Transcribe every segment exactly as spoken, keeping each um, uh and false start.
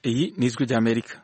Iyi ni ijwi ry'Amerika.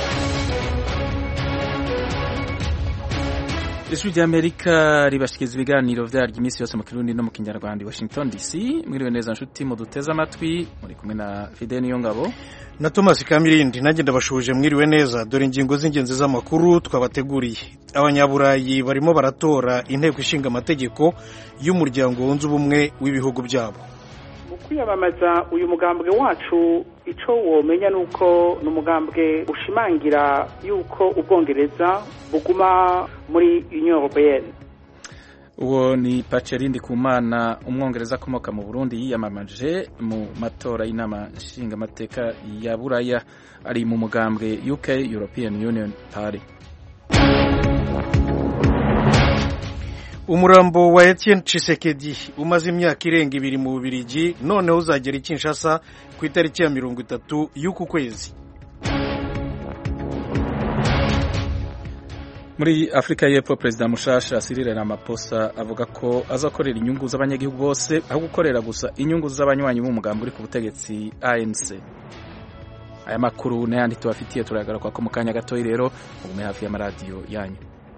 Ijwi ry'Amerika ribashikiriza ibiganiro vyaryo iminsi yose mu Kirundi no mu Kinyarwanda. Washington D C, mwiriwe neza nshuti mu duteze amatwi, muri kumwe na Fidel Niyongabo na Thomas Kamirindi. Nanjye ndabashuje mwiriwe neza. Dore ingingo z'ingenzi z'amakuru twabateguriye. Abanyaburayi barimo baratora inteko ishinga amategeko y'umuryango wunze ubumwe w'ibihugu byabo. Kwiyamamaza uyu mugambwe wacu ico womenya nuko n'umugambwe ushimangira yuko ubwongereza buguma muri Union Européenne. Uwo ni Pacerindi Kumana, umwongereza akomoka mu Burundi, yiyamamaje mu matora y'inama nshinga amateka ya Buraya, ari mu mugambwe U K European Union Party. Umurambo wa Etienne Tshisekedi umaze imyaka irenga ibiri mu Bubiligi noneho uzagera i Kinshasa ku itariki ya mirongo itatu y'uku kwezi. Muri Afrika y'Epfo, Perezida mushasha Cyril Ramaphosa avuga ko azakorera inyungu z'abanyagihugu bose aho gukorera gusa inyungu z'abanywanyi b'umugambi uri ku butegetsi A N C. Aya makuru n'ayandi tubafitiye turagaruka ko mu kanya gatoyi, rero mugume hafi y'amaradiyo yanyu.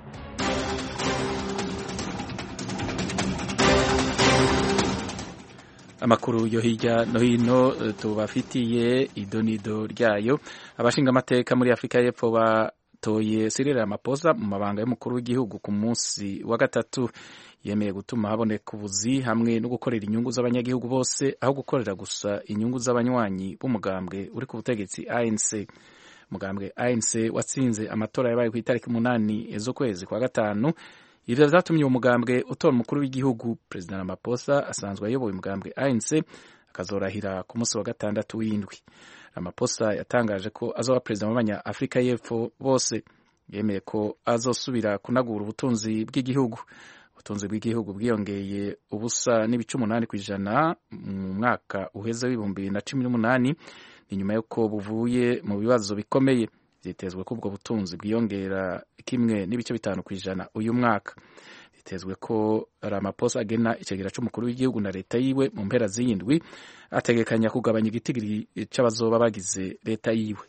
Amakuru yo hirya no hino tubafitiye idonido ryayo. Abashinga amateka muri Afrika y'Epfo batoye Cyril Ramaphosa mu mabanga y'umukuru w'igihugu ku munsi wa gatatu. Yemeye gutuma haboneka ubuzi hamwe no gukorera inyungu z'abanyagihugu bose aho gukorera gusa inyungu z'abanywanyi b'umugambwe uri ku butegetsi A N C. Umugambwe A N C watsinze amatora yabaye ku itariki umunani z'ukwezi kwa gatanu. Ivyo vyatumye umugambwe utora umukuru w'igihugu. Perezida Ramaphosa asanzwe ayoboye umugambwe A N C akazorahira ku munsi wa gatandatu w'indwi. Ramaphosa yatangaje ko azoba perezida w'abanya Afrika y'Epfo bose. Yemeye ko azosubira kunagura ubutunzi bw'igihugu. Ubutunzi bw'igihugu bwiyongeye ubusa n'ibice umunani kw'ijana mu mwaka uheze w'ibihumbi bibiri na cumi n'umunani, ni nyuma yuko buvuye mu bibazo bikomeye. Vyitezwe ko ubwo butunzi bwiyongera kimwe n'ibice bitanu kw'ijana uyu mwaka. Vyitezwe ko Ramaphosa agena icegera c'umukuru w'igihugu na leta yiwe mu mpera z'indwi, ategekanya kugabanya igitigiri c'abazoba bagize leta yiwe.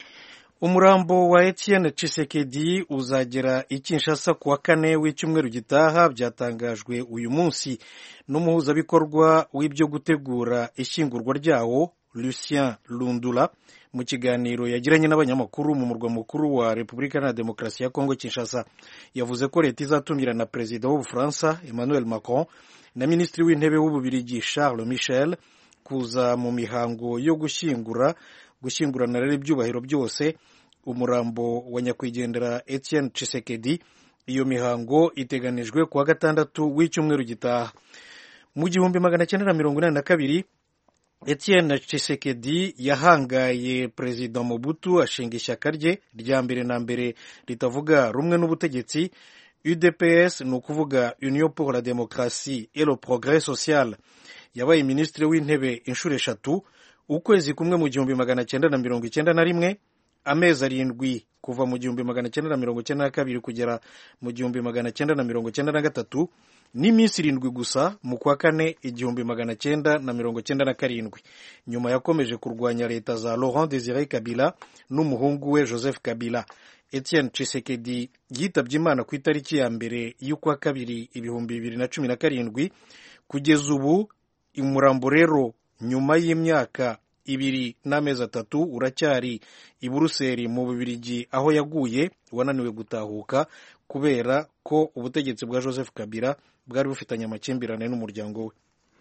Umurambo wa Etienne Tshisekedi uzagera i Kinshasa ku wa kane w'icyumweru gitaha, byatangajwe uyu munsi n'umuhuzabikorwa w'ibyo gutegura ishyingurwa ryawo Lucien Lundula mu kiganiro yagiranye n'abanyamakuru mu murwa mukuru wa Repubulika na Demokarasi ya Kongo Kinshasa. Yavuze ko leta izatumira na perezida w'Ubufaransa Emmanuel Macron na minisitiri w'intebe w'Ububiligi Charles Michel kuza mu mihango yo gushyingura gushyingurana rero ibyubahiro byose umurambo wa nyakwigendera Etienne Tshisekedi. Iyo mihango iteganijwe ku wa gatandatu w'icyumweru gitaha. Mu gihumbi magana cyenda na mirongo inani na kabiri Etienne Tshisekedi yahangaye Perezida Mobutu ashinga ishyaka rye rya mbere na mbere ritavuga rumwe n'ubutegetsi, U D P S, ni ukuvuga Union pour la Démocratie et le Progrès Social. Yabaye minisitiri w'intebe inshuro eshatu, ukwezi kumwe mu gihumbi magana cyenda na mirongo icyenda na rimwe, amezi arindwi kuva mu gihumbi magana cyenda na mirongo icyenda na kabiri kugera mu gihumbi magana cyenda na mirongo cyenda na gatatu, n'iminsi irindwi gusa mu kwa kane igihumbi magana cyenda na mirongo cyenda na karindwi. Nyuma yakomeje kurwanya leta za Laurent Désiré Kabila n'umuhungu we Joseph Kabila. Etienne Tshisekedi yitabye Imana ku itariki ya mbere y'ukwa kabiri ibihumbi bibiri na cumi na karindwi. Kugeza ubu umurambo rero nyuma y'imyaka ibiri n'amezi atatu uracyari i Buruseli mu Bubiligi aho yaguye, wananiwe gutahuka kubera ko ubutegetsi bwa Joseph Kabila bwari bufitanye amakimbirane n'umuryango we.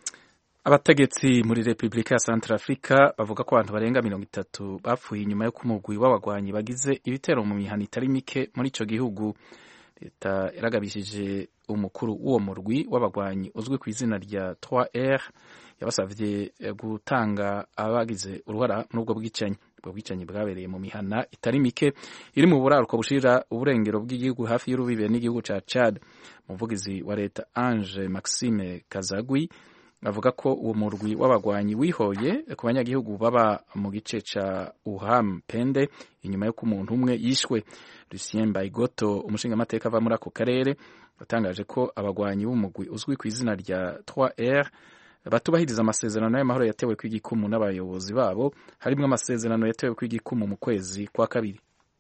Abategetsi muri Republika ya Centrafrica bavuga ko abantu barenga mirongo itatu bapfuye inyuma yo kumugwi w'abagwanyi bagize ibitero mu mihana itari mike muri ico gihugu. Leta yaragabishije umukuru w'uwo murwi w'abagwanyi uzwi ku izina rya trois R yabasavye gutanga abagize uruhara muri ubwo bwicanyi. Ubwo bwicanyi bwabereye mu mihana itari mike iri mu buraruko bushira uburengero bw'igihugu hafi y'urubibe n'igihugu ca Chad. Umuvugizi wa leta Ange Maxime Kazagui avuga ko uwo murwi w'abagwanyi wihoye ku banyagihugu baba mu gice ca Uham Pende inyuma yo ku muntu umwe yishwe. Lucien Baigoto, umushinga amateka ava muri ako karere, yatangaje ko abagwanyi b'umugwi uzwi ku izina rya trois R batubahiriza amasezerano y'amahoro yatewe kw'igikumu n'abayobozi babo, harimwo amasezerano yatewe kw'igikumu mu kwezi kwa kabiri.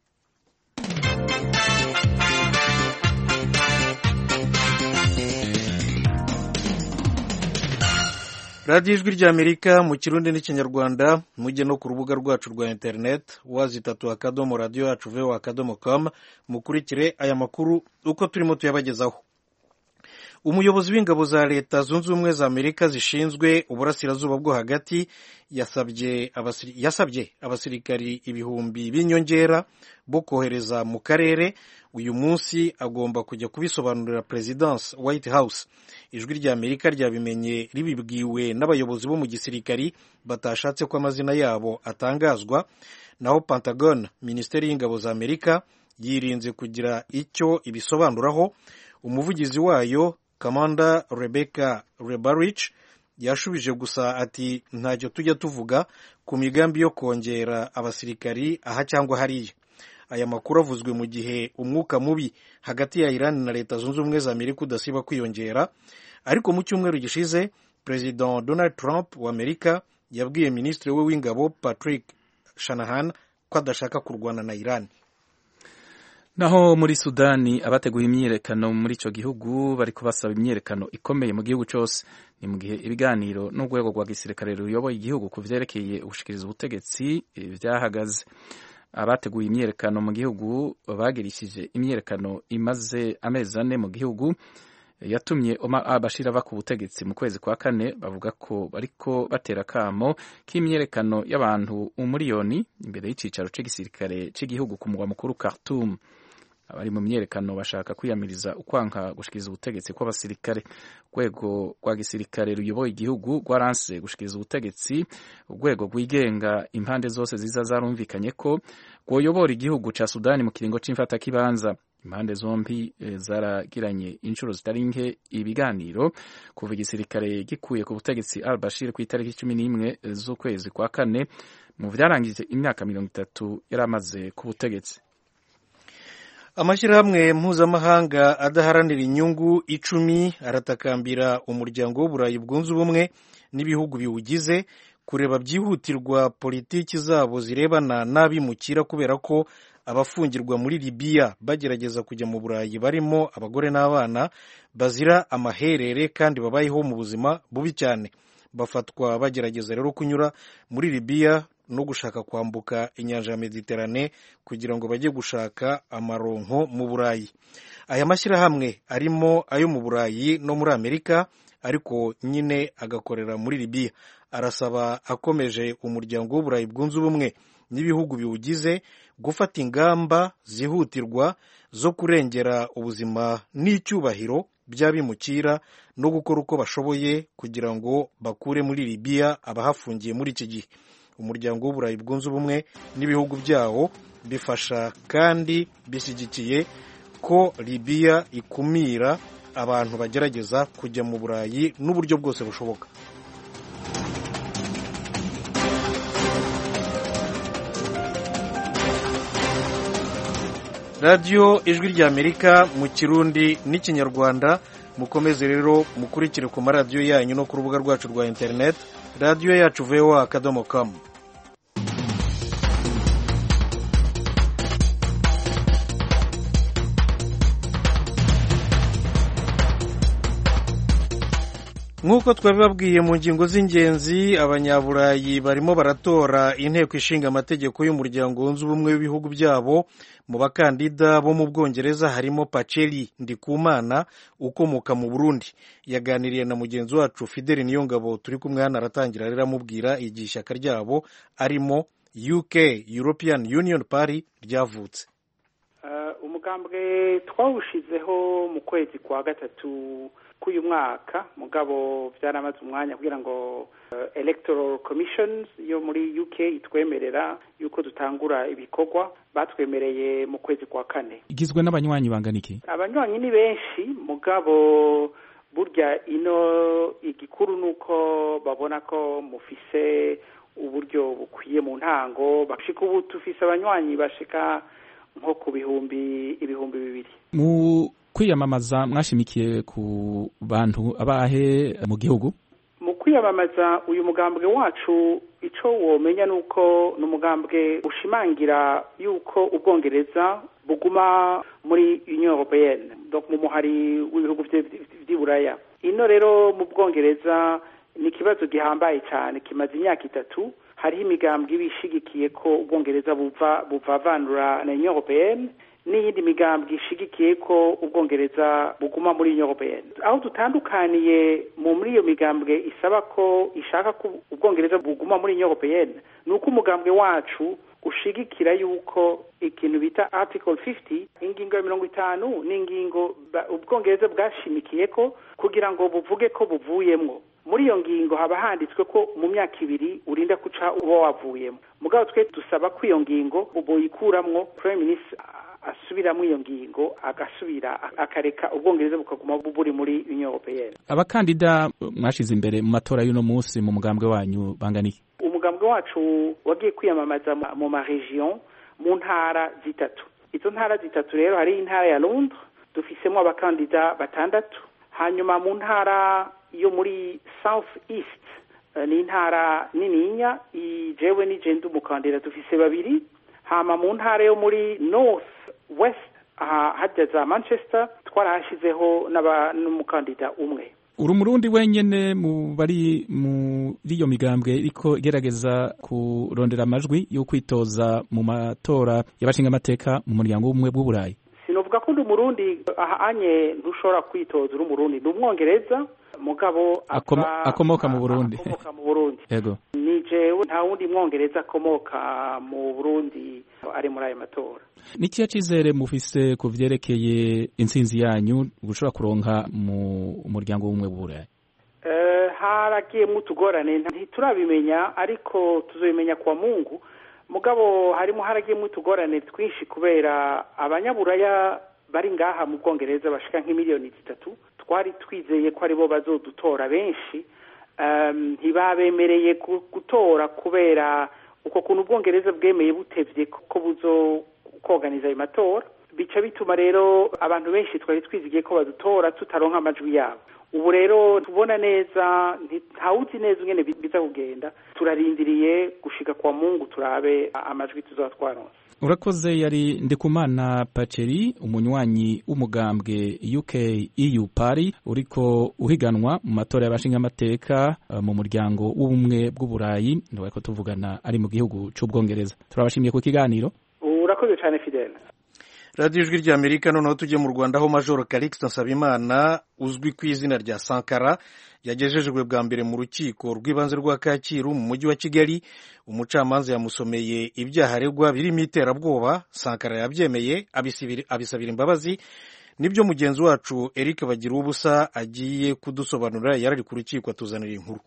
radiyo ijwi ry'amerika mu kirundi n'ikinyarwanda, mujye no ku rubuga rwacu rwa interineti wazi itatu akadomo radiyo yacu vewa akadomo komu, mukurikire aya makuru uko turimo tuyabagezaho. Umuyobozi w'ingabo za leta zunze ubumwe za Amerika zishinzwe uburasirazuba bwo hagati yasabye abasiri, yasabye abasirikari ibihumbi b'inyongera bo kohereza mu karere. Uyu munsi agomba kujya kubisobanurira Presidence White House. Ijwi rya Amerika ryabimenye ribibwiwe n'abayobozi bo mu gisirikari batashatse ko amazina yabo atangazwa. Naho Pentagon, Minisiteri y'ingabo za Amerika, yirinze kugira icyo ibisobanuraho. Umuvugizi wayo Commander Rebecca Rebarich yashubije gusa ati ntacyo tujya tuvuga ku migambi yo kongera abasirikari aha cyangwa hariya. Aya makuru avuzwe mu gihe umwuka mubi hagati ya Iran na Leta Zunze Ubumwe za Amerika udasiba kwiyongera. Ariko mu cyumweru gishize President Donald Trump wa Amerika yabwiye Minisitiri we w'ingabo Patrick Shanahan ko adashaka kurwana na Iran. Naho muri Sudani abateguye imyiyerekano muri ico gihugu bariko basaba imyiyerekano ikomeye mu gihugu cyose. Ni mu gihe ibiganiro n'urwego rwa gisirikare ruyoboye igihugu ku vyerekeye ubushikiriza ubutegetsi vyahagaze. Abateguye imyiyerekano mu gihugu bagirishije imyiyerekano imaze amezi ane mu gihugu yatumye Omar al-Bashir ava ku butegetsi mu kwezi kwa kane. Bavuga ko bariko batera kamo k'imyiyerekano y'abantu umuriyoni imbere y'icicaro c'igisirikare c'igihugu ku mugwa mukuru Khartoum. Abari mu myiyerekano bashaka kwiyamiriza ukwanka gushikiriza ubutegetsi kw'abasirikare. Urwego rwa gisirikare ruyoboye igihugu rwaranse gushikiriza ubutegetsi. Urwego rwigenga impande zose ziza zarumvikanye ko rwoyobora igihugu ca Sudani mu kiringo c'imfata kibanza. Impande zombi e, zaragiranye inshuro zitari nke ibiganiro kuva igisirikare gikuye ku butegetsi al-Bashir ku itariki cumi n'imwe z'ukwezi kwa kane mu vyarangije imyaka mirongo itatu yaramaze ku butegetsi. Amashyirahamwe mpuzamahanga adaharanira inyungu icumi aratakambira umuryango w'Uburayi bwunze ubumwe n'ibihugu biwugize kureba byihutirwa politiki zabo zirebana n'abimukira, kubera ko abafungirwa muri Libya bagerageza kujya mu Burayi barimo abagore n'abana bazira amaherere kandi babayeho mu buzima bubi cyane. Bafatwa bagerageza rero kunyura muri Libya no gushaka kwambuka inyanja ya Mediterane kugira ngo bajye gushaka amaronko mu Burayi. Aya mashyirahamwe arimo ayo mu Burayi no muri Amerika, ariko nyine agakorera muri Libya. Arasaba akomeje umuryango w'Uburayi bwunze ubumwe n'ibihugu biwugize gufata ingamba zihutirwa zo kurengera ubuzima n'icyubahiro by'abimukira no gukora uko bashoboye kugira ngo bakure muri Libya abahafungiye muri iki gihe. Umuryango w'Uburayi bwunze ubumwe n'ibihugu byawo bifasha kandi bishyigikiye ko Libya ikumira abantu bagerageza kujya mu Burayi n'uburyo bwose bushoboka. Radio Ijwi ry'Amerika mu Kirundi n'ikinyarwanda. Mukomeze rero mukurikire ku maradiyo yanyu no ku rubuga rwacu rwa internet radiyo yacu vewa akadomo komu. Nk'uko twabibabwiye mu ngingo z'ingenzi, abanyaburayi barimo baratora inteko ishinga amategeko y'umuryango wunze ubumwe w'ibihugu byabo. Mu bakandida bo mu Bwongereza harimo Paceli Ndikumana ukomoka mu Burundi. Yaganiriye na mugenzi wacu Fidel Niyongabo turi kumwe hano, aratangira rero amubwira igihe ishyaka ryabo arimo U K European Union Party ryavutse. Uh, umugambwe twawushizeho mu kwezi kwa gatatu k'uyu mwaka, mugabo byaramaze umwanya kugira ngo uh, Electoral Commissions yo muri U K itwemerera yuko dutangura ibikorwa. Batwemereye mu kwezi kwa kane. Igizwe n'abanywanyi bangana iki? Abanywanyi ni benshi, mugabo burya ino igikuru nuko babona ko mufise uburyo bukwiye mu ntango. Bashika ubu tufise abanywanyi bashika nko ku bihumbi ibihumbi bibiri. Mu kwiyamamaza mwashimikiye ku bantu abahe mu gihugu? Mu kwiyamamaza uyu mugambwe wacu ico womenya nuko n'umugambwe ushimangira yuko ubwongereza buguma muri Union Européenne, donc mu muhari w'ibihugu vy'Iburaya. Ino rero mu bwongereza ni kibazo gihambaye cyane, kimaze imyaka itatu. Hariho imigambwe ibishigikiye ko ubwongereza buva buvavanura na Union Européenne, n'iyindi migambwe ishigikiye ko ubwongereza buguma muri Union Européenne. Aho dutandukaniye mu muri iyo migambwe isaba ko ishaka ko ubwongereza buguma muri Union Européenne, nuko umugambwe wacu ushigikira yuko ikintu bita article fifty, ingingo ya mirongo itanu n'ingingo ubwongereza bwashimikiye ko kugira ngo buvuge ko buvuyemwo. Muri iyo ngingo haba handitswe ko mu myaka ibiri urinda kuca uba wavuyemo. Mugabo twe dusaba ko iyo ngingo boyikuramwo, Prime Minister asubiramo iyo ngingo agasubira akareka ubwongereza bukaguma buri muri Union Européenne. Abakandida mwashize imbere mu matora y'uno munsi mu mugambwe wanyu banganiki? Umugambwe wacu wagiye kwiyamamaza mu ma region mu ntara zitatu. Izo ntara zitatu rero hari intara ya Londres dufisemo abakandida batandatu, hanyuma mu ntara yo muri South East ni intara nininya ijewe ni jenda umukandida dufise babiri, hama mu ntara yo muri North West aha hajya za Manchester twarahashizeho n'umukandida umwe. Uri umurundi wenyene mu bari muri iyo migambwe iriko igerageza kurondera amajwi yo kwitoza mu matora y'abashinga amateka mu muryango w'ubumwe bw'Uburayi? Sinovuga ko ndi umurundi aha anye ntushobora kwitoza uri umurundi, ndi umwongereza mugabo akomoka mu Burundi. Akomoka mu Burundi. Yego. Ni jewe nta wundi mwongereza akomoka mu Burundi ari muri ayo matora. Nikiya cizere mufise ku vyerekeye intsinzi yanyu gushobora kuronka mu muryango w'ubumwe bw'Uburayi? Eh haragiye mutugorane ntiturabimenya, ariko tuzobimenya kwa Mungu. Mugabo harimo haragiye mutugorane twinshi kubera abanyaburaya bari ngaha mu Bwongereza bashika nk'imiliyoni zitatu. Twari twizeye ko aribo bazodutora benshi, ntibabemereye um, gutora kubera uko kuntu Ubwongereza bwemeye butevye ko buzo koganiza ayo matora, bica bituma rero abantu benshi twari twizigiye ko badutora tutaronka amajwi yabo. Ubu rero tubona neza ntawuzi neza ingene biza kugenda, turarindiriye gushika kwa Mungu turabe amajwi tuzatwaronse. Urakoze. Yari Ndikumana Paceri, umunywanyi w'umugambwe U K E U Party uriko uhiganwa mu matora y'abashinga amateka uh, mu muryango w'ubumwe bw'Uburayi, ndabako tuvugana ari mu gihugu c'Ubwongereza. Turabashimiye ku kiganiro. Urakoze cyane Fidel. Radio Ijwi ry'Amerika. Noneho tujye mu Rwanda aho Major Calixte Nsabimana uzwi ku izina rya Sankara yagejejwe bwa mbere mu rukiko rw'ibanze rwa Kacyiru mu mujyi wa Kigali. Umucamanza yamusomeye ibyaha aregwa birimo iterabwoba. Sankara yabyemeye abisabira imbabazi. Nibyo mugenzi wacu Eric Bagirubusa agiye kudusobanurira, yarari ku rukiko atuzanira inkuru.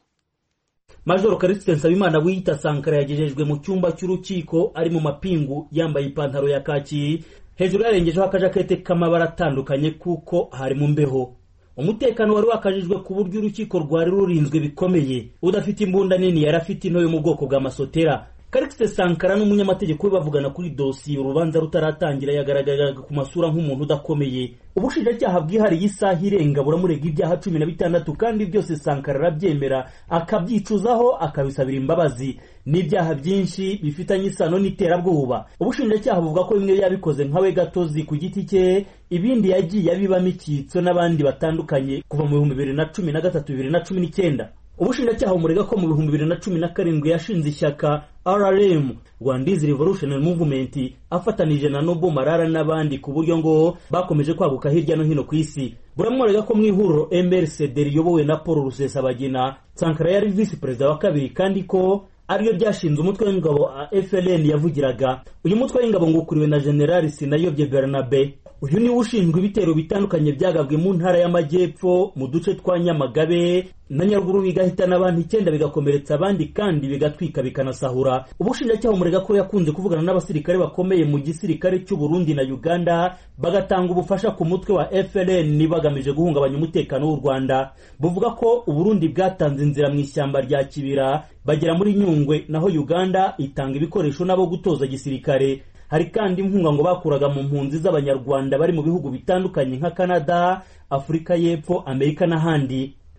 Major Calixte Nsabimana wiyita Sankara yagejejwe mu cyumba cy'urukiko ari mu mapingu yambaye ipantaro ya kaki, hejuru yarengejeho akajakete k'amabara atandukanye kuko hari mu mbeho. Umutekano wari wakajijwe ku buryo urukiko rwari rurinzwe bikomeye, udafite imbunda nini yari afite into yo mu bwoko bwa masotera. Calixte Sankara n'umunyamategeko we bavugana kuri dosiye urubanza rutaratangira yagaragaraga ku masura nk'umuntu udakomeye. Ubushinjacyaha bwihariye isaha irenga buramurega ibyaha cumi na bitandatu kandi byose Sankara arabyemera akabyicuzaho akabisabira imbabazi. N'ibyaha byinshi bifitanye isano n'iterabwoba. Ubushinjacyaha buvuga ko bimwe yabikoze nkawe gatozi ku giti cye, ibindi yagiye abibamo icyitso n'abandi batandukanye kuva mu bihumbi bibiri na cumi na gatatu bibiri na cumi n'icyenda. Ubushinjacyaha umurega ko mu bihumbi bibiri na cumi na karindwi yashinze ishyaka R R M Rwandese Revolutionary Movement afatanije na Nobo Marara n'abandi ku buryo ngo bakomeje kwaguka hirya no hino ku isi. Buramurega ko mu ihuriro M R C D riyobowe na Paul Rusesabagina Sankara yari vice president wa kabiri kandi ko ariyo ryashinze umutwe w'ingabo F L N yavugiraga. Uyu mutwe w'ingabo ngukuriwe na General Sinayobye Bernabe. Uyu ni ushinzwe ibitero bitandukanye byagabwe mu ntara y'amajyepfo mu duce twa Nyamagabe na Nyaruguru bigahitana abantu icyenda bigakomeretsa abandi kandi bigatwika bikanasahura. Ubushinjacyaha umurega ko yakunze kuvugana n'abasirikare bakomeye mu gisirikare cy'u Burundi na Uganda bagatanga ubufasha ku mutwe wa F L N bagamije guhungabanya umutekano w'u Rwanda. Buvuga ko u Burundi bwatanze inzira mu ishyamba rya Kibira bagera muri Nyungwe, naho Uganda itanga ibikoresho nabo gutoza gisirikare. Hari kandi inkunga ngo bakuraga mu mpunzi z'abanyarwanda bari mu bihugu bitandukanye nka Canada, Afrika y'Epfo, Amerika n'ahandi.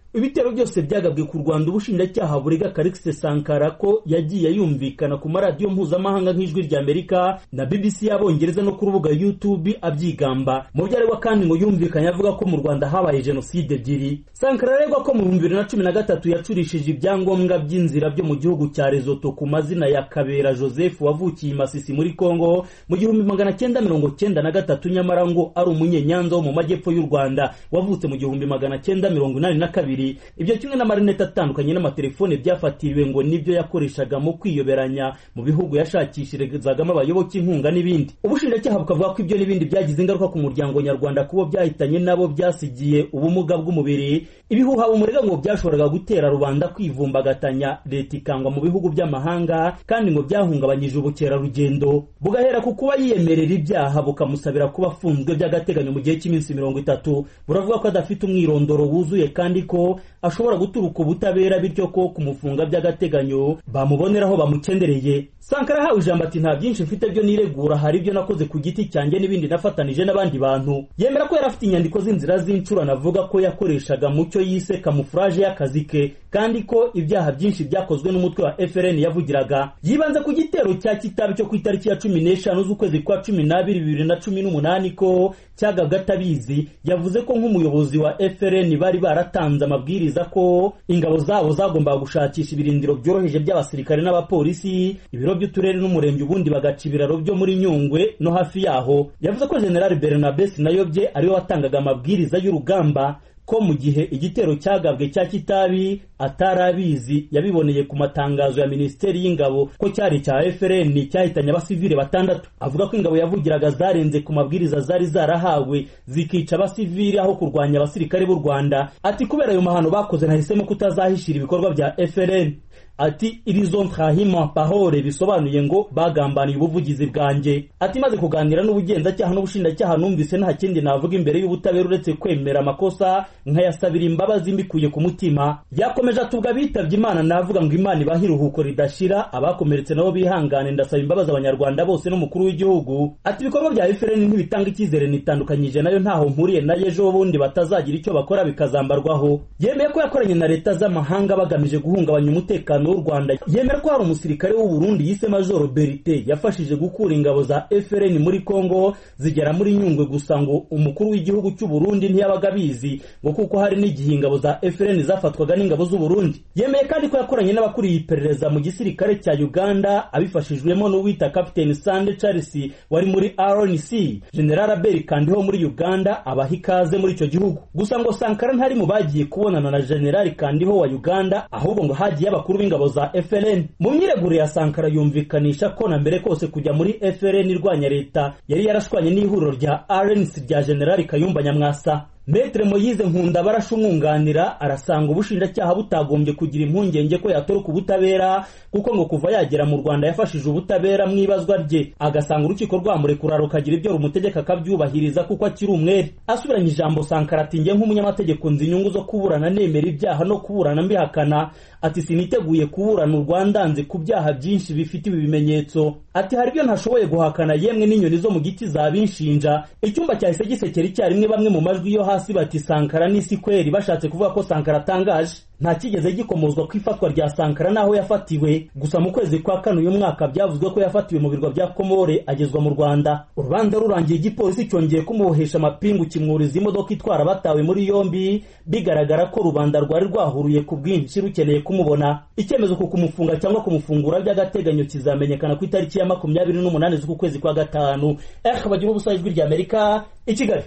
ibitero byose byagabwe ku Rwanda ubushinjacyaha burega Karikise Sankara ko yagiye yumvikana ku maradiyo mpuzamahanga nk'ijwi rya Amerika na B B C y'Abongereza no ku rubuga YouTube abyigamba. Mu byaregwa kandi ngo yumvikanye avuga ko mu Rwanda habaye jenoside ebyiri. Sankara aregwa ko mu bihumbi bibiri na cumi na gatatu yacurishije ibyangombwa by'inzira byo mu gihugu cya Lesotho ku mazina ya Kabera Joseph wavukiye Masisi muri Kongo mu gihumbi magana cyenda mirongo cyenda na gatatu, nyamara ngo ari umunyenyanza wo mu majyepfo y'u Rwanda wavutse mu gihumbi magana cyenda mirongo inani na kabiri. Ibyo kimwe n'amarinete atandukanye n'amatelefone byafatiriwe ngo nibyo yakoreshaga mu kwiyoberanya mu bihugu yashakishirizagamo abayoboke inkunga n'ibindi. Ubushinjacyaha bukavuga ko ibyo n'ibindi byagize ingaruka ku muryango nyarwanda kubo byahitanye nabo byasigiye ubumuga bw'umubiri. Ibihuha umurega ngo byashoboraga gutera rubanda kwivumbagatanya leta ikangwa mu bihugu by'amahanga kandi ngo byahungabanyije ubukerarugendo. Bugahera ku kuba yiyemerera ibyaha bukamusabira kuba afunzwe by'agateganyo mu gihe cy'iminsi mirongo itatu. Buravuga ko adafite umwirondoro wuzuye kandi ko ashobora guturuka ubutabera bityo ko kumufunga by'agateganyo bamuboneraho bamucendereye. Sankara hawe ijambo ati nta byinshi mfite byo niregura, hari ibyo nakoze ku giti cyanjye n'ibindi nafatanije n'abandi bantu. Yemera ko yarafite inyandiko z'inzira z'incura navuga ko yakoreshaga mu cyo yise kamufraje y'akazi ke kandi ko ibyaha byinshi byakozwe n'umutwe wa F L N yavugiraga. Yibanze ku gitero cya Kitabi cyo ku itariki ya cumi n'eshanu z'ukwezi kwa cumi n'abiri bibiri na cumi n'umunani ko cyagabwe atabizi. Yavuze ko nk'umuyobozi wa F L N bari baratanze amabwiriza ko ingabo zabo zagombaga gushakisha ibirindiro byoroheje by'abasirikare n'abapolisi, ibiro by'uturere n'umurenge, ubundi bagaca ibiraro byo muri Nyungwe no hafi yaho. Yavuze ko General Bernabe Sinayobye ariwe watangaga amabwiriza y'urugamba, ko mu gihe igitero cyagabwe cya Kitabi atarabizi yabiboneye ku matangazo ya Minisiteri y'Ingabo ko cyari cya F L N cyahitanye abasivile batandatu. Avuga ko ingabo yavugiraga zarenze ku mabwiriza zari zarahawe zikica abasivile aho kurwanya abasirikare b'u Rwanda. Ati kubera ayo mahano bakoze nahisemo kutazahishira ibikorwa bya F L N. Ati irizo ntrahima pahore bisobanuye ngo bagambaniye ubuvugizi bwanjye. Ati maze kuganira n'ubugenzacyaha n'ubushinjacyaha numvise nta kindi navuga imbere y'ubutabera uretse kwemera amakosa nkayasabira imbabazi mbikuye ku mutima. Yakomeje atubwa bitavye Imana navuga ngo Imana ibahiruhuko ridashira, abakomeretse nabo bihangane, ndasaba imbabazi abanyarwanda bose n'umukuru w'igihugu. Ati ibikorwa bya F L N ntibitanga icyizere nitandukanyije nayo ntaho mpuriye na ejo bundi batazagira icyo bakora bikazambarwaho. Yemeye ko yakoranye na leta z'amahanga bagamije guhungabanya umutekano w'u Rwanda. Yemera ko hari umusirikare w'u Burundi yise Major Berite yafashije gukura ingabo za F L N muri Kongo zigera muri Nyungwe, gusa ngo umukuru w'igihugu cy'u Burundi ntiyabaga bizi ngo kuko hari n'igihe ingabo za F L N zafatwaga n'ingabo z'u Burundi. Yemeye kandi ko yakoranye n'abakuriye iperereza mu gisirikare cya Uganda abifashijwemo n'uwita Captain Sande Charles wari muri R N C. General Abel Kandiho muri Uganda abaha ikaze muri icyo gihugu. Gusa ngo Sankara ntari mu bagiye kubonana na General Kandiho wa Uganda, ahubwo ngo hagiye abakuru b'ingabo za F L N. Mu myiregure ya Sankara yumvikanisha ko na mbere kose kujya muri F L N irwanya leta yari yarashwanye n'ihuriro rya R N C rya General Kayumba Nyamwasa. Maître Moyize Nkunda barashumwunganira arasanga ubushinjacyaha butagombye kugira impungenge ko yatoroka ubutabera kuko ngo kuva yagera mu Rwanda yafashije ubutabera mwibazwa rye, agasanga urukiko rwamurekura rukagira ibyo rumutegeka akabyubahiriza kuko akiri umwere. Asubiranye ijambo Sankara ati nge nk'umunyamategeko nzi inyungu zo kuburana nemera ibyaha no kuburana mbihakana. Ati siniteguye kuburana u Rwanda nze ku byaha byinshi bifite ibimenyetso. Ati hari byo ntashoboye guhakana yemwe n'inyoni zo mu giti zabinshinja. Icyumba cyahise gisekera icyarimwe bamwe mu majwi yo hasi bati Sankara n'isi kweri, bashatse kuvuga ko Sankara atangaje. Nta kigeze gikomozwa ku ifatwa rya Sankara naho yafatiwe, gusa mu kwezi kwa kane uyu mwaka byavuzwe ko yafatiwe mu birwa bya Komore agezwa mu Rwanda. Urubanza rurangiye igipolisi cyongeye kumubohesha amapingu kimwuriza imodoka itwara batawe muri yombi, bigaragara ko rubanda rwari rwahuruye ku bwinshi rukeneye kumubona. Icyemezo ku kumufunga cyangwa kumufungura by'agateganyo kizamenyekana ku itariki ya makumyabiri n'umunani z'uku kwezi kwa gatanu. Eh bagira ubusa ijwi rya Amerika i Kigali.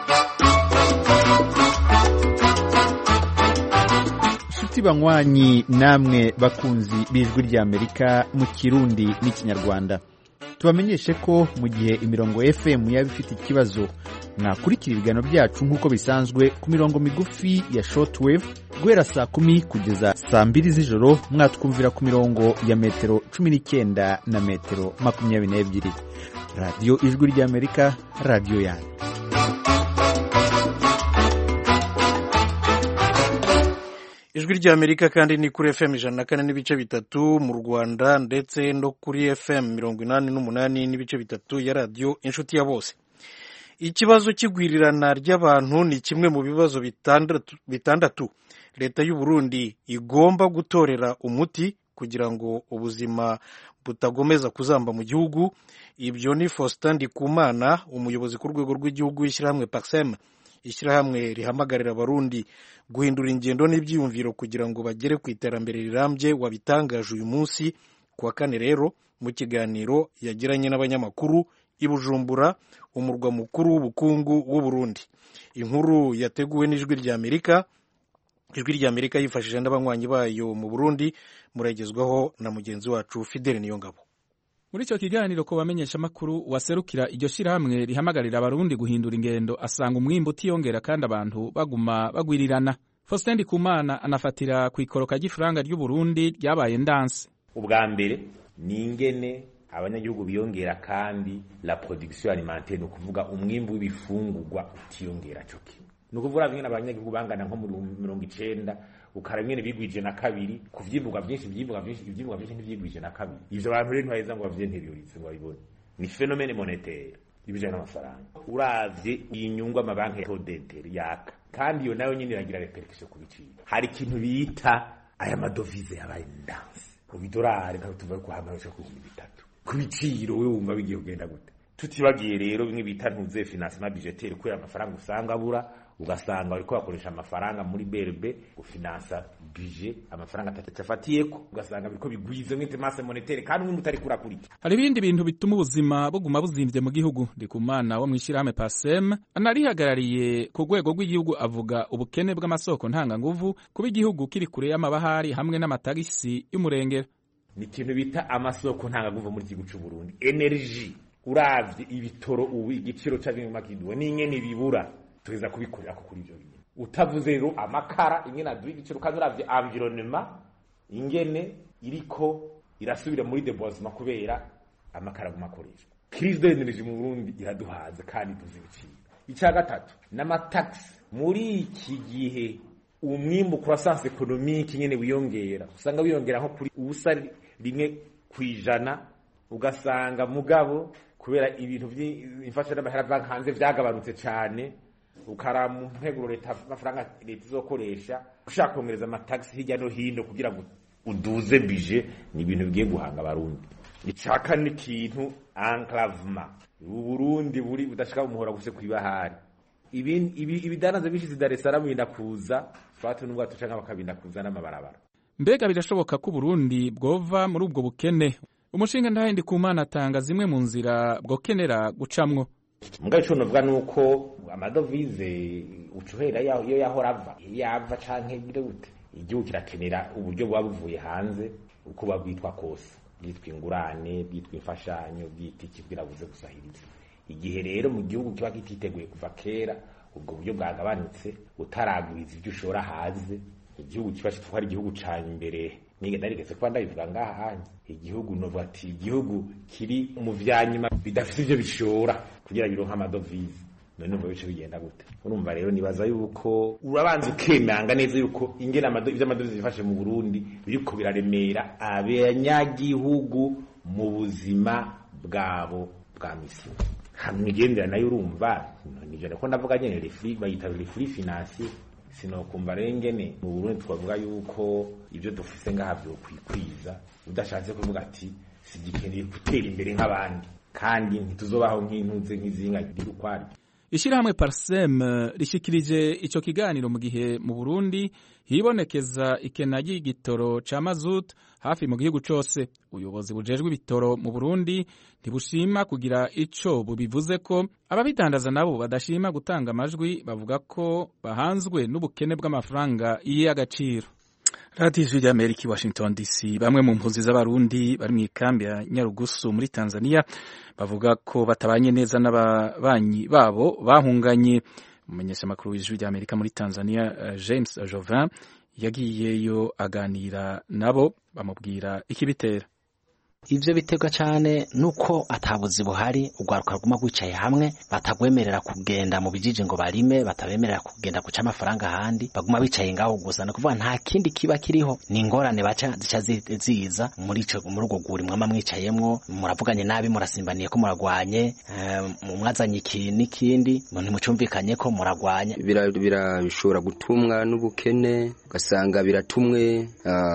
Banywanyi namwe bakunzi b'ijwi rya Amerika mu Kirundi n'Ikinyarwanda, tubamenyeshe ko mu gihe imirongo F M yaba ifite ikibazo mwakurikira ibiganiro byacu nk'uko bisanzwe ku mirongo migufi ya shortwave guhera saa kumi kugeza saa mbiri z'ijoro. Mwatwumvira ku mirongo ya metero cumi n'icyenda na metero makumyabiri n'ebyiri. Radio Ijwi rya Amerika, radio yanyu. Ijwi rya Amerika kandi ni kuri F M ijana na kane n'ibice bitatu mu Rwanda ndetse no kuri F M mirongo inani n'umunani n'ibice bitatu ya radio Inshuti ya Bose. Ikibazo cy'igwirirana ry'abantu ni kimwe mu bibazo bitandatu bitandatu leta y'u Burundi igomba gutorera umuti kugira ngo ubuzima butagomeza kuzamba mu gihugu. Ibyo ni Faustin Ndikumana, umuyobozi ku rwego rw'igihugu w'ishyirahamwe Paxem, ishyirahamwe rihamagarira abarundi guhindura ingendo n'ibyiyumviro kugira ngo bagere ku iterambere rirambye, wabitangaje uyu munsi kuwa kane rero mu kiganiro yagiranye n'abanyamakuru i Bujumbura, umurwa mukuru w'ubukungu w'u Burundi. Inkuru yateguwe n'ijwi ry'Amerika ijwi ry'Amerika yifashishije n'abanywanyi bayo mu Burundi, muragezwaho na mugenzi wacu Fidele Niyongabo. Muri icyo kiganiro ko bamenyesha makuru waserukira iryo shirahamwe rihamagarira abarundi guhindura ingendo asanga umwimbo utiyongera kandi abantu baguma bagwirirana. Faustin Ndikumana anafatira ku ikoroka ry'ifaranga ry'u Burundi ryabaye ndanse. Ubwa mbere ni ingene abanyagihugu biyongera kandi la production alimentaire, no kuvuga umwimbo w'ibifungurwa utiyongera cyo kimwe. No kuvuga bimwe abanyagihugu bangana nko muri mirongo icenda ukarabimwe bigwije na kabiri kuvyimburwa byinshi byimburwa byinshi ivyimburwa byinshi ntivyigwije na kabiri. Ivyo abantu rero ntibaheza ngo bavyenteriorize ngo babibone. Ni phénomène monétaire ibijanye n'amafaranga. Uravye inyungu amabanki ya d'intérêt yaka kandi iyo nayo nyine iragira repercussion ku biciro. Hari ikintu bita aya madovize yabaye ndanse. Ku bidolari kandi tuvuga ko hamaze ku bihumbi bitatu. Ku biciro we wumva bigiye kugenda gute? Tutibagiye rero bimwe bita ntuze financement budgetaire ko amafaranga usanga abura, ugasanga bariko bakoresha amafaranga muri B R B gufinansa budget amafaranga atafatiyeko, ugasanga biriko bigwize mwite masse monétaire kandi umwe mutari kurakurika. Hari ibindi bintu bituma ubuzima buguma buzimvye mu gihugu. Ndikumana wo mwishirahamwe Pasem anarihagarariye ku rwego rw'igihugu avuga ubukene bw'amasoko ntanga nguvu kuba igihugu kiri kure y'amabahari hamwe n'amatagisi y'umurengera. Ni ikintu bita amasoko ntanga nguvu muri gihugu cy'u Burundi. Energy uravye ibitoro ubu igiciro cy'abintu makiduwe n'ingene bibura tuza kubikorera ko kuri ibyo bintu. Utavuze rero amakara ingene aduye igiciro kandi uravye environnement ingene iriko irasubira muri deboisement kubera amakara gumakoreshwa. Crise de l'énergie mu Burundi iraduhaza kandi tuzi ibiciro. Icya gatatu n'amatax muri iki gihe umwimbo croissance économique ingene wiyongera usanga wiyongera nko kuri ubusa rimwe kwijana, ugasanga mugabo kubera ibintu by'imfasha n'amahera bank hanze vyagabanutse cyane, ukaramu nteguro leta amafaranga leta izokoresha ushaka kongereza amatax hirya no hino kugira ngo uduze budget, ni ibintu bigiye guhanga abarundi. Icaka ni kintu enclavement u Burundi buri budashaka umuhora guse kwibahari. Ibi ibidanaza bishize Dar es Salaam bindakuza fatu nubwo atucanga bakabindakuza n'amabarabara. Mbega birashoboka ko Burundi bwova muri ubwo bukene? Umushinga ndahe Ndikumana atanga zimwe mu nzira bwokenera gucamwo. Mugabe cyo novuga nuko amadovize ucuhera yo yahora ava yava canke bire gute igihugu kirakenera uburyo bwa buvuye hanze uko babwitwa kose, bwitwa ingurane, bwitwa imfashanyo, bwita kibwirabuze gusahiriza. Igihe rero mu gihugu kiba kititeguye kuva kera ubwo buryo bwagabanutse utaragwiza ibyo ushora haze, igihugu kiba kitwara igihugu cyane imbere nige darigeze kwa ndabivuga ngaha igihugu novuga ati igihugu kiri mu vyanyuma bidafite ibyo bishora kugira bironka amadovize. None numva bice bigenda gute? Urumva rero nibaza yuko urabanza ukemanga neza yuko ingena amadovize amadovize bifashe mu Burundi biriko biraremera abanyagihugu mu buzima bwabo bwa misi. Hamwe gendera nayo urumva nije ko ndavuga nyene le free bayita le free finance sinokumva rengene mu Burundi twavuga yuko ibyo dufise ngaha byo kwikwiza udashatse kuvuga ati sigikeneye gutera imbere nk'abandi kandi ntituzobaho nk'intuze nk'izinga ry'ukwari. Ishirahamwe Parsem rishikirije ico kiganiro mu gihe mu Burundi hibonekeza ikena ry'igitoro ca mazut hafi mu gihugu cose. Ubuyobozi bujejwe ibitoro mu Burundi ntibushima kugira ico bubivuze ko ababidandaza nabo badashima gutanga amajwi, bavuga ko bahanzwe n'ubukene bw'amafaranga y'agaciro. Radio Ijwi ry'Amerika i Washington D C. Bamwe mu mpunzi z'abarundi bari mu ikambi ya Nyarugusu muri Tanzania bavuga ko batabanye neza n'ababanyi babo bahunganye. Umumenyesha makuru w'Ijwi ry'Amerika muri Tanzania James Jovin yagiyeyo aganira nabo bamubwira ikibitera. ivyo biterwa cane nuko atabuzi buhari ugwaruka ruguma gwicaye hamwe batagwemerera kugenda mu bijiji ngo barime batabemerera kugenda guca amafaranga handi baguma bicaye ngaho gusa no kuvuga nta kindi kiba kiriho ni ingorane baca zica ziza muri ico muri ugo guri mwama mwicayemwo muravuganye nabi murasimbaniye ko muragwanye mwazanye iki n'ikindi ntimucumvikanye ko muragwanye birashobora gutumwa n'ubukene ugasanga biratumwe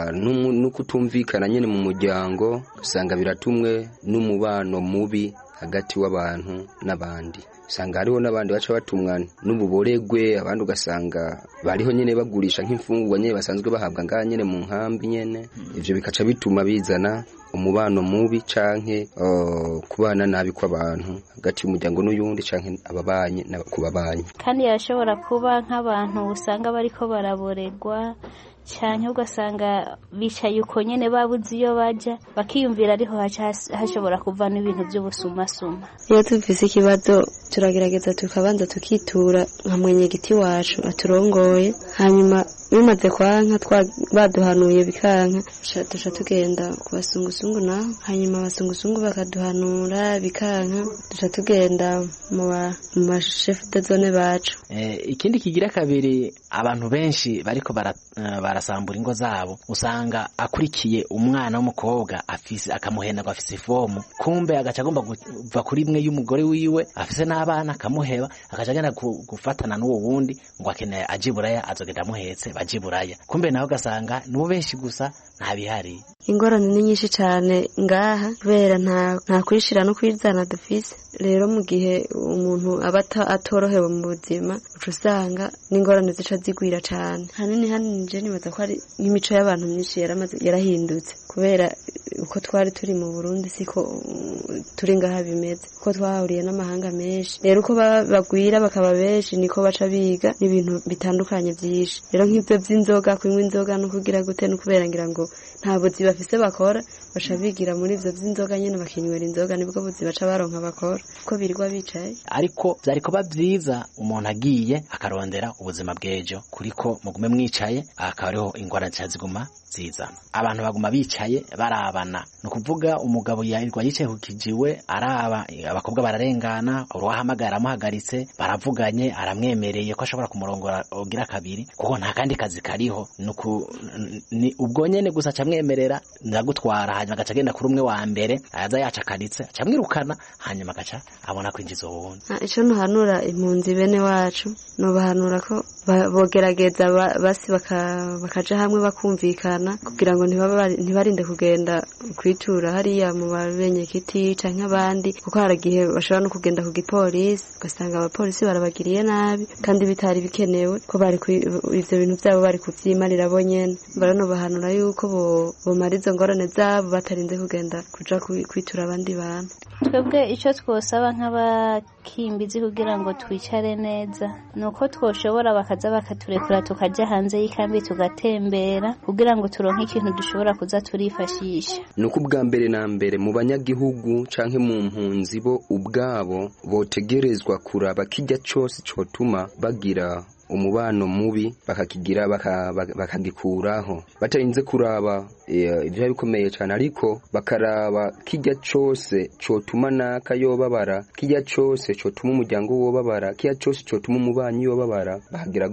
no kutumvikana nyene mu muryango ugasanga biratumwe n'umubano mubi hagati w'abantu n'abandi usanga hariho n'abandi baca batumwa n'ububoregwe abandi ugasanga bariho nyene bagurisha nk'imfungurwa nyene basanzwe bahabwa ngaha nyene mu nkambi nyene ivyo bikaca bituma bizana umubano mubi canke uh, kubana nabi kw'abantu hagati y'umuryango n'uyundi canke ababanye n'abakubabanyi kandi yashobora kuba nk'abantu usanga bariko baraboregwa cyane ugasanga bicaye uko nyene babuze iyo baja bakiyumvira ariho hashobora kuva n'ibintu by'ubusumasuma. Iyo tuvise ikibazo turagerageza tukabanza tukitura nka mwenyegiti wacu aturongoye hanyuma bimaze kwanka baduhanuye bikanka tusha tugenda kubasungusungu naho hanyuma abasungusungu bakaduhanura bikanka tusha tugenda mu ba chef de zone bacu. Eh, ikindi kigira kabiri abantu benshi bariko bara uh, barasambura ingo zabo usanga akurikiye umwana w'umukobwa afise akamuhenda afise fomu kumbe agaca agomba kuva kuri imwe y'umugore wiwe afise n'abana akamuheba agaca agenda gufatana n'uwo wundi ngo akeneye ajiburaya azogenda amuhetse bajiburaya kumbe naho gasanga nubo benshi gusa nta bihari. Ingorane ni nyinshi cyane ngaha kubera nta nta kwishira no kwizana dufise rero mu gihe umuntu aba atorohewe mu buzima ucusanga n'ingorane zica zigwira cyane hanini hanini je nibaza ko ari nk'imico y'abantu myinshi yaramaze yarahindutse kubera uko twari turi mu Burundi siko turi ngaha bimeze uko twahuriye n'amahanga menshi rero uko bagwira bakaba benshi niko baca biga n'ibintu bitandukanye byinshi rero nk'ibyo by'inzoga kunywa inzoga no kugira gute no kubera ngira ngo nta buzi bafise bakora baca bigira muri ivyo vy'inzoga nyene bakinywera inzoga nibwo buzi baca baronka bakora ko birirwa bicaye ariko vyariko bavyiza umuntu agiye akarondera ubuzima bw'ejo kuriko mugume mwicaye akariho ingwara ziguma ziza abantu baguma bicaye barabana no kuvuga umugabo yarirwa yicaye kukijiwe araba abakobwa bararengana uruhamagara amuhagaritse baravuganye aramwemereye ko ashobora kumurongora ogira kabiri kuko nta kandi kazi kariho nuko ni ubwo nyene gusa camwemerera ndagutwara hanyuma gaca agenda kuri umwe wa mbere aza yacakaritse camwirukana hanyuma gaca abona kwinjiza uwundi. Ico ntuhanura impunzi bene wacu no bahanura ko bogerageza basi bakaja hamwe bakumvikana kugira ngo ntibarinde kugenda kwitura hariya mu babenye kiti canke abandi kuko haragihe bashobora no kugenda ku gipolisi ugasanga abapolisi barabagiriye nabi kandi bitari bikenewe ko bari ivyo bintu byabo bari kuvyimarira bonyene barano bahanura yuko bo bomarizo ngorane zabo batarinze kugenda kuja kwitura abandi bantu. Twebwe ico twosaba nk'abakimbizi kugira ngo twicare neza nuko twoshobora bakaza bakaturekura tukaja hanze y'ikambi tugatembera kugira ngo turonke ikintu dushobora kuza turifashisha. Nuko ubwa mbere na mbere mu banyagihugu canke mu mpunzi bo ubwabo botegerezwa kuraba kijya cose cotuma bagira umubano mubi bakakigira bakagikuraho baka batarinze kuraba ivyo bikomeye cyane ariko bakaraba kijya cose cotuma naka yobabara kijya cose cotuma umuryango wobabara kijya cose cotuma umubanyi yobabara bahagira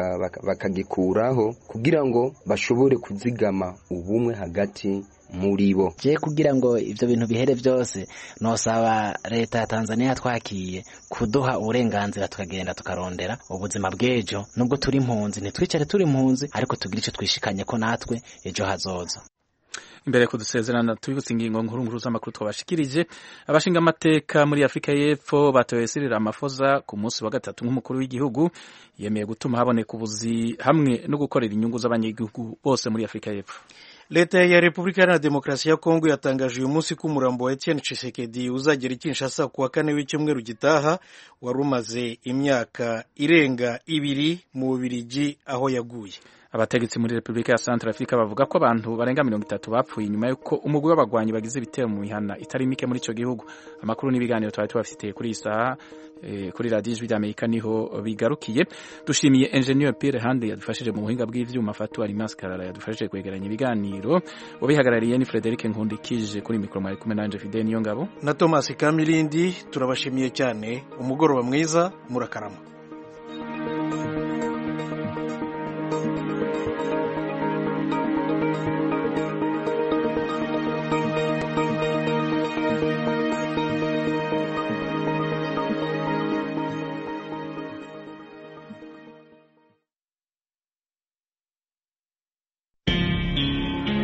bakagikuraho baka kugira ngo bashobore kuzigama ubumwe hagati muri bo. Je kugira ngo ivyo bintu bihere byose nosaba leta ya Tanzania twakiye kuduha uburenganzira tukagenda tukarondera ubuzima bw'ejo nubwo turi impunzi ntitwicare turi impunzi ariko tugira ico twishikanye ko natwe ejo hazoza. Imbere kudusezerana tubibutse ingingo nkuru nkuru z'amakuru twabashikirije abashinga amateka muri Afrika y'Epfo batoye Cyril Ramaphosa ku munsi wa gatatu nk'umukuru w'igihugu yemeye gutuma haboneka ubuzi hamwe no gukorera inyungu z'abanyagihugu bose muri Afrika y'Epfo. Leta ya Republika ya Demokarasi ya Kongo yatangaje uyu munsi ko umurambo wa Etienne Tshisekedi uzagera i Kinshasa kuwa kane w'icyumweru gitaha wari umaze imyaka irenga ibiri mu Bubiligi aho yaguye. Abategetsi muri Republika ya Centrafrica bavuga ko abantu barenga mirongo itatu bapfuye nyuma yuko umugwi w'abagwanyi bagize ibitero mu mihana itari mike muri ico gihugu. Amakuru n'ibiganiro twari tubafitiye kuri iyi saha eh, kuri radiyo ijwi ry'Amerika niho bigarukiye. Dushimiye Engineer Pierre Handi yadufashije mu buhinga bw'ivyuma, Fatu Alimas Karara yadufashije kwegeranya ibiganiro, ubihagarariye ni Frederic Nkundikije, kuri mikoro mwari kumwe nanje Fidel Niyongabo na Thomas Kamilindi. Turabashimiye cyane, umugoroba mwiza, murakarama.